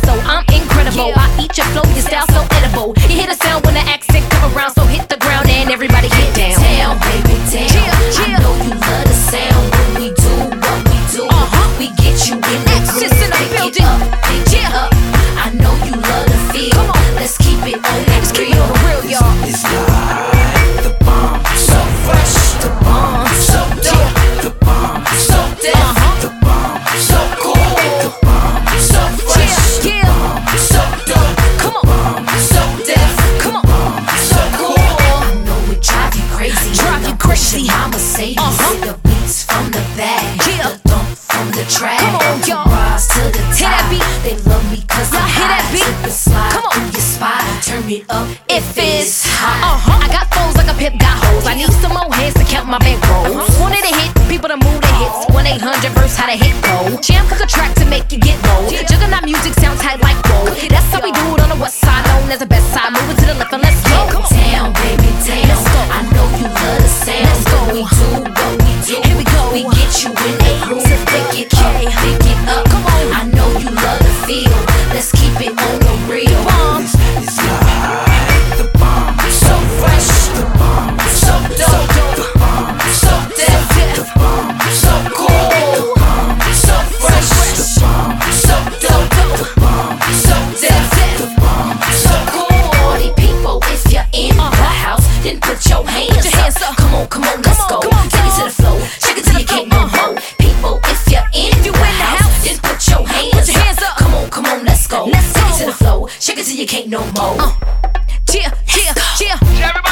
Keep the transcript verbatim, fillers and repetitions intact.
so I'm incredible. I eat your flow, your style so edible. You hear the sound when the accent come around, so hit the ground and everybody get down. Down, baby, down. I know you love the sound when we do what we do. Uh-huh. We get you in the groove, in the pick building. it up, pick it up. I know you love the feel. Come on. Let's keep it on the Let's keep it on the real, y'all. It's like the bomb, So fresh, the bomb, so dope, the bomb, so deaf, the bomb, so cool, the bomb, so fresh, Yeah, yeah. so dope, Come on, so deaf, come on. so cool. I know it drive you crazy. Drive you The crazy. Porsche, I'm Mercedes. Uh-huh. The beats from the bag, Yeah. the thump from the track. Come on, y'all. Rise to the top. Hear that beat? They love me 'cause Y'all I'm hear that hot. beat? Slip and slide Come on. through your spine. Turn it up If it's hot. uh-huh. I got foes like a pip got hoes. I need some more hands to count my bankroll. Uh-huh. Wanted to hit people to move the hits. one eight hundred verse how to hit go. Jam cook a track to make you get low. Juggernaut music sounds tight like gold. That's how we do it on the west side, known as the best side. Move it to the left and let's go. Come on. Down, baby, down. Let's go. I know you love the sound. Let's go. We do what we do. Here we go. We get you in the groove. Pick it up, pick it up. Come on. I know you love the feel. Let's keep it on the real. Bomb. it's, it's like the bomb, So fresh, the bomb, so dope, the bomb, so deaf, the bomb, so cool, so fresh, the bomb, so dope, so deaf, the bomb. so cool. Party people, if you're in the house, then put your hands, your hands up. Come on, come on, let's Come go. on, come on, Take it to the flow, shake it till you can't no Uh-huh. more. People, if you're in you the in the house, house, then put your hands your hands up. Come on, come on, let's go. Let's Take it go. to the flow, shake it till you can't no more. Uh. Yeah, yeah, yeah. Everybody